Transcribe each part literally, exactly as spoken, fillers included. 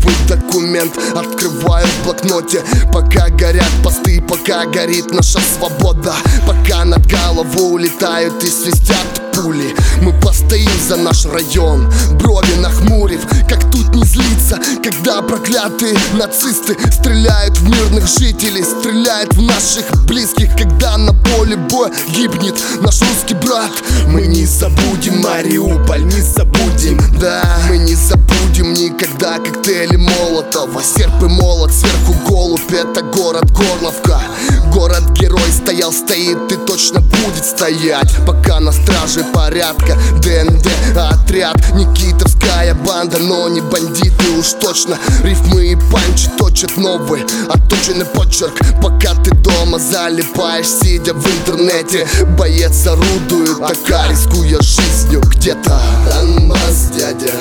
новый документ открываю в блокноте. Пока горят посты, пока горит наша свобода, пока над голову улетают и свистят пули, мы постоим за наш район, брови нахмурив. Как тут не злиться, когда проклятые нацисты стреляют в мирных жителей, стреляют в наших близких, когда на поле боя гибнет наш русский брат. Мы не забудем Мариуполь, не забудем, да, мы не забудем никогда коктейли Молотова. Серп и молот, сверху голубь, это город Горловка. Город-герой стоял, стоит и точно будет стоять, пока на страже порядка ДНД отряд. Никитовская банда, но не бандиты уж точно. Рифмы и панчи точат новый отточенный почерк. Пока ты дома залипаешь, сидя в интернете, боец орудует, пока рискуя жизнью где-то. Донбасс, дядя,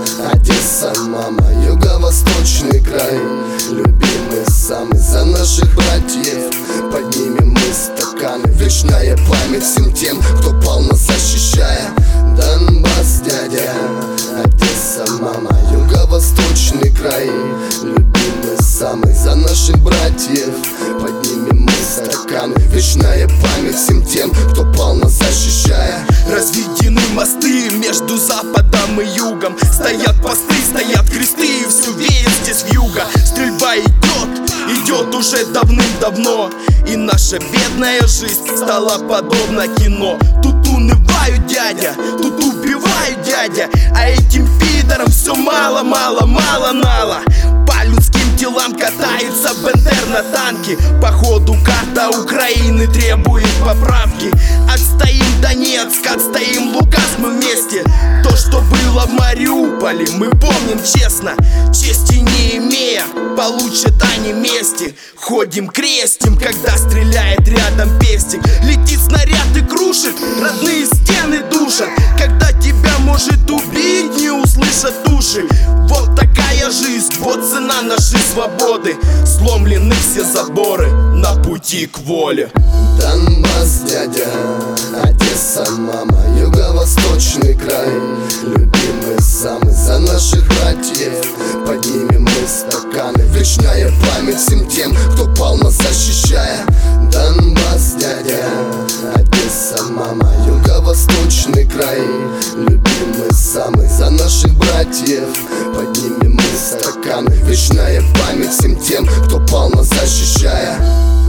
Одесса, мама, юго-восточный край, любимый самый за наших братьев. Поднимем мы стаканы, вечная память всем тем, кто пал нас защищая. Донбасс, дядя, Одесса, мама, юго-восточный край, любимый самый за наших братьев. Поднимем мы стаканы, вечная память всем тем, кто пал нас защищая. Разведены мосты между западом и югом, стоят посты, стоят кресты, и все веет здесь вьюга. Стрельба идет, идет уже давным-давно, и наша бедная жизнь стала подобна кино. Тут унываю, дядя, тут убиваю, дядя, а этим пидорам все мало-мало-мало-нало. По людским телам катаются БТР на танке. Походу карта Украины требует поправки. Отстоим Донецк, отстоим Луганск, мы вместе. То, что было в Мариуполе, мы помним честно. Чести не имея, получат они мести. Ходим крестим, когда стреляет рядом пестик. Летит снаряд и крушит, родные стены душат. Когда тебя может убить, не услышат уши. Вот такая жизнь, вот цена нашей свободы. Сломлены все заборы на пути к воле. Донбасс, дядя, Одесса, мама, юго-восточный край, любимый самый за наших братьев. Поднимем мы стаканы, вечная память всем тем, кто пал нас защищая. Донбасс, дядя, Одесса, мама, юго-восточный край, любимый самый за наших братьев. Поднимем мы стаканы, вечная память всем тем, кто пал нас защищая.